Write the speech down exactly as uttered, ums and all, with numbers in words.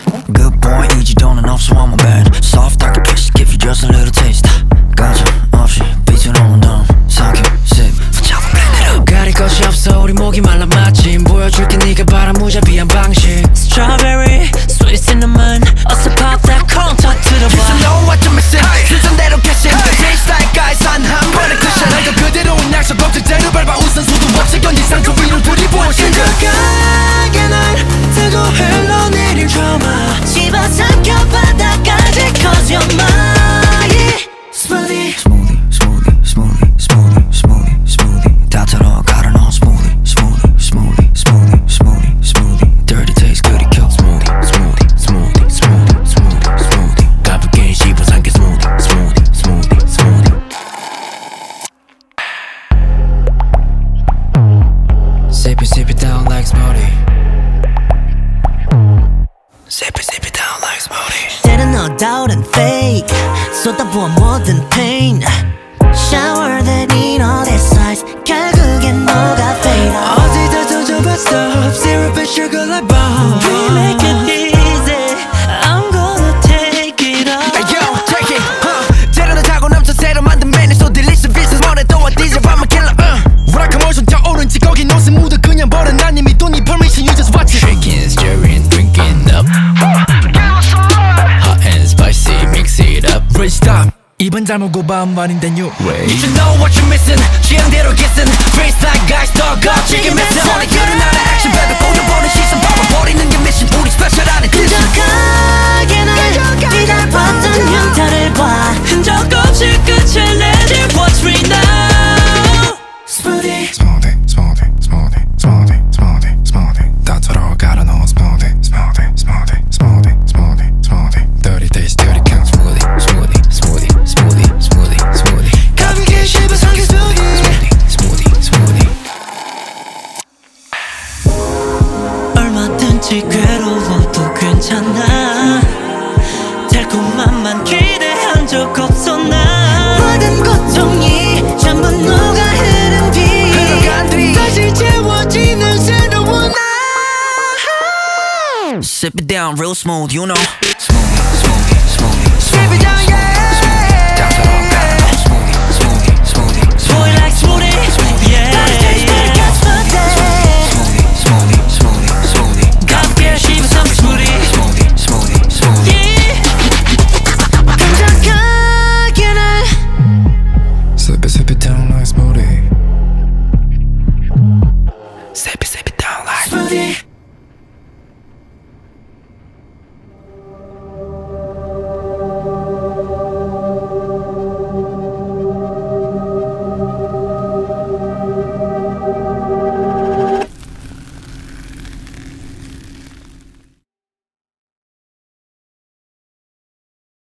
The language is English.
Good boy 이지도는 없어 I'm a bad Soft dark twist give you just a little taste 가져 없이 빛을 오는 넌 삼켜 sip 붙잡아 blend it up 가릴 것이 없어 우리 목이 말라 마침 보여줄게 네가 바란 무자비한 방식 Strawberry sweet cinnamon 어서 pop that corn top to the bar You know what you're missing 순서대로 캐신 Taste like ice 한 한 번에 cushion 날 그대로인 약속 걱정대로 밟아 우선 수도 없이 견디상 그 위로 들이부어 심각하게 날 뜨고 흘러내릴 drama 집어삼켜 바닥까지 cause you're mine Smoothie Smoothie, smoothie, smoothie, smoothie, smoothie, smoothie 다 털어 갈아 넣어 smoothie, smoothie, smoothie, smoothie, smoothie, smoothie Dirty taste 그리 켜 Smoothie, smoothie, smoothie, smoothie, smoothie, smoothie 가볍게 씹어삼켜 smoothie, smoothie, smoothie, smoothie Sip it, sip it down like smoothie Sip it, sip it down like smoothie 때는 no doubt and fake 쏟아부어 뭐든 pain Shower that need all this ice 결국엔 너가 fade out 어디다 던져봐 stop Syrup and sugar like bomb We make it easy I'm gonna take it all Hey yo, take it, huh 재료는 타고 넘쳐 새로 만든 메뉴 So delicious business 뭐래도 어디서 I'm a killer, uh 뭐랄까 뭘 손자오른지 거기 노스 묻어 그냥 버려 난 이미 돈 이 permission you just watch it Shaking, stirring, drinking up Hot and spicy, mix it up Bridge stop 입은 잘못 굽어 말인데 new way You should know what you're missing 취향대로 kissing Face like guys dog up chicken missing 오늘 그런 나의 action baby 꼬여보는 시선 봐버리는 게 mission 우리 special 안에 끈적하게 날 기다렸던 흉터를 봐 흔적 없이 끝을 내줄 what's real now Smoothie Smoothie, smoothie, smoothie, smoothie, smoothie, smoothie 다 털어 갈아 넣어 smoothie, smoothie, smoothie, smoothie, smoothie, smoothie Dirty taste, dirty count smoothie, smoothie, smoothie, smoothie, smoothie, smoothie 가볍게 씹어삼켜 smoothie, smoothie, smoothie 얼마든지 괴로워도 괜찮아 달콤함만 기대한 적 없어 나 모든 고통이 전부 녹아 흐른 뒤 흘러간 뒤 다시 채워지는 새로운 나 Sip it down real smooth you know Smoothie, smoothie, smoothie, smoothie